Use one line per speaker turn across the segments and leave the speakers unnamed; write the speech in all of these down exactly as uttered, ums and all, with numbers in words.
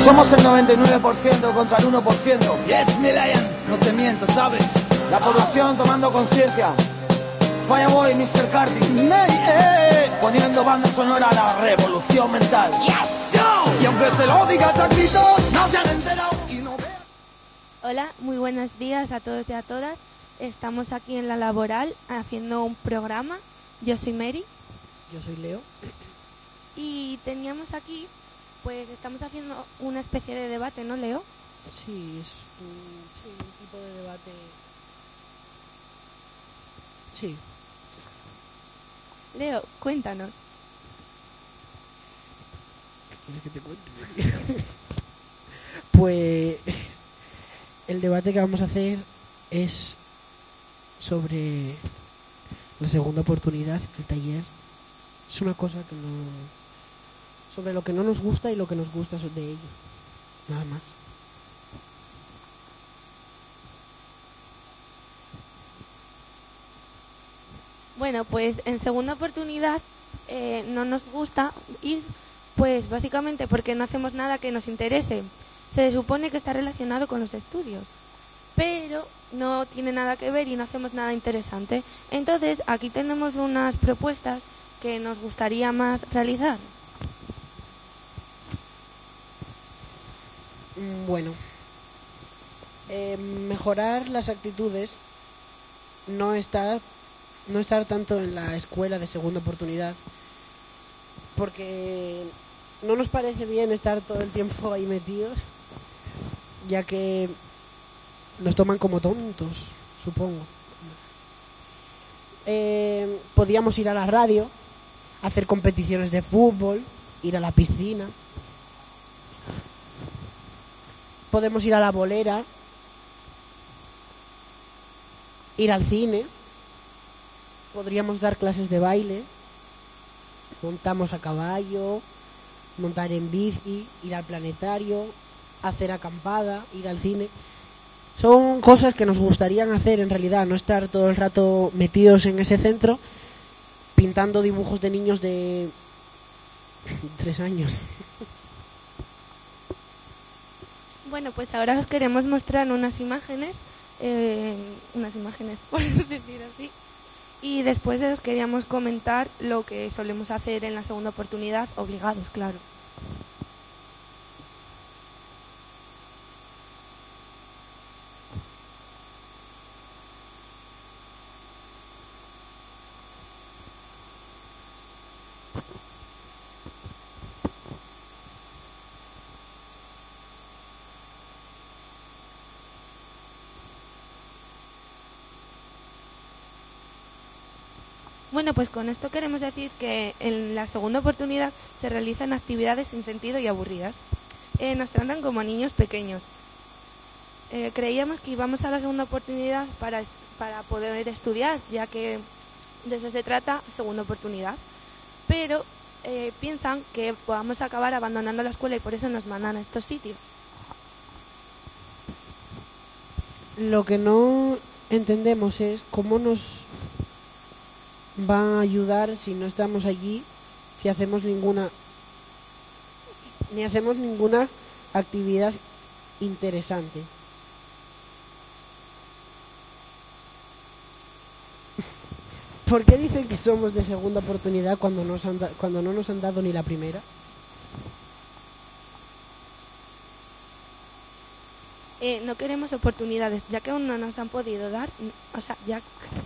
Somos el noventa y nueve por ciento contra el uno por ciento. Yes, me Lion, no te miento, ¿sabes? La población tomando conciencia. Fireboy, mister Cardi, eh, poniendo banda sonora a la revolución mental. Yes, yo. Y aunque se lo diga a gritos, no se han enterado y no vean.
Hola, muy buenos días a todos y a todas. Estamos aquí en La Laboral haciendo un programa. Yo soy Mary.
Yo soy Leo.
Y teníamos aquí, pues estamos haciendo una especie de debate, ¿no, Leo?
Sí, es un, sí, un tipo de debate. Sí.
Leo, cuéntanos.
¿Quieres que te cuente? Pues el debate que vamos a hacer es sobre la segunda oportunidad, el taller. Es una cosa que no, sobre lo que no nos gusta y lo que nos gusta de ello. Nada más.
Bueno, pues en segunda oportunidad eh, no nos gusta ir, pues básicamente porque no hacemos nada que nos interese. Se supone que está relacionado con los estudios, pero no tiene nada que ver y no hacemos nada interesante. Entonces, aquí tenemos unas propuestas que nos gustaría más realizar.
Bueno, eh, mejorar las actitudes, no estar, no estar tanto en la escuela de segunda oportunidad, porque no nos parece bien estar todo el tiempo ahí metidos, ya que nos toman como tontos, supongo. Eh, podíamos ir a la radio, hacer competiciones de fútbol, ir a la piscina. Podemos ir a la bolera, ir al cine, podríamos dar clases de baile, montamos a caballo, montar en bici, ir al planetario, hacer acampada, ir al cine. Son cosas que nos gustarían hacer en realidad, no estar todo el rato metidos en ese centro pintando dibujos de niños de tres años.
Bueno, pues ahora os queremos mostrar unas imágenes, eh, unas imágenes por decir así, y después os queríamos comentar lo que solemos hacer en la segunda oportunidad, obligados, claro. Bueno, pues con esto queremos decir que en la segunda oportunidad se realizan actividades sin sentido y aburridas. Eh, nos tratan como niños pequeños. Eh, creíamos que íbamos a la segunda oportunidad para, para poder estudiar, ya que de eso se trata, segunda oportunidad. Pero eh, piensan que podamos acabar abandonando la escuela y por eso nos mandan a estos sitios.
Lo que no entendemos es cómo nos van a ayudar si no estamos allí, si hacemos ninguna ni hacemos ninguna actividad interesante. ¿Por qué dicen que somos de segunda oportunidad cuando, nos han da- cuando no nos han dado ni la primera?
Eh, no queremos oportunidades, ya que aún no nos han podido dar, o sea, ya...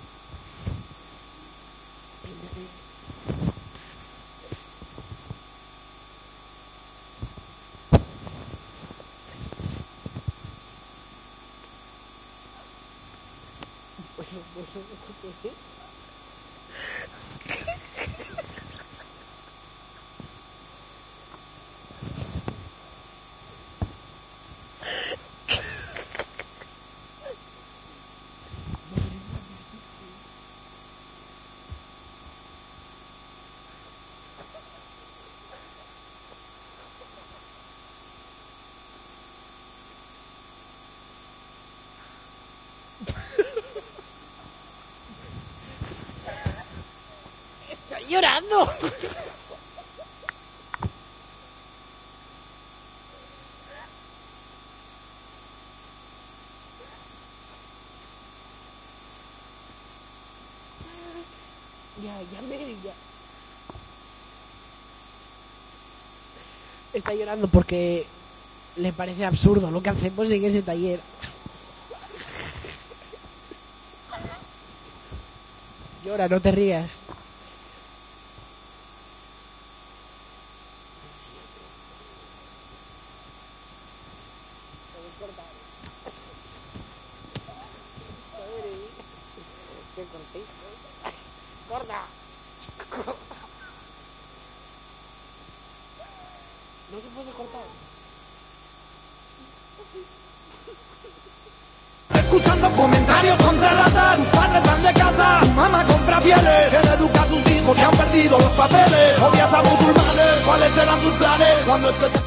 ¡Estoy llorando! Ya, ya me... Ya. Está llorando porque le parece absurdo lo que hacemos en ese taller. Llora, no te rías. ¡Corta! No se puede cortar.
Escuchando comentarios contra ratas, tus padres van de casa, tu mamá compra pieles, quien educa a sus hijos que han perdido los papeles, odias a musulmanes, ¿cuáles serán tus planes? Cuando estés